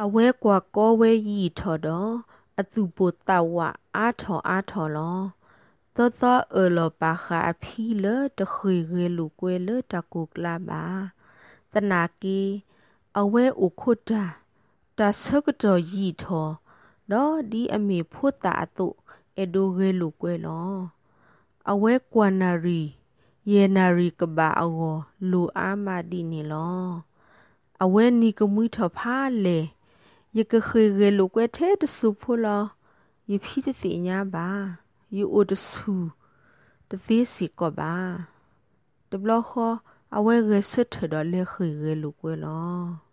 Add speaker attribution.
Speaker 1: အဝဲကွာကောဝဲရီထော်တော့အသူပိုတာဝအားထော်လောသောလောပါခါအဖီလတခွေရေလူကွဲလတကုကလာပါတနာကီအဝဲဥခုတာတဆကတော်ရီထော်တော့ဒီအမေဖို့တာအတုအဒိုရေလူကွဲလောအဝဲကွာနာရီယေနာရီကဘာအောလူအားမဒီနီလောအဝဲနီကမွီထော်ဖာလေယကခေရေလူကွဲတဲ့တဆူဖိုလောယဖိတတိညာပါယူအိုတဆူတသေးစီကောပါတဘလခောအဝဲရေဆွတ်ထတော်လေခေရေလူကွဲလော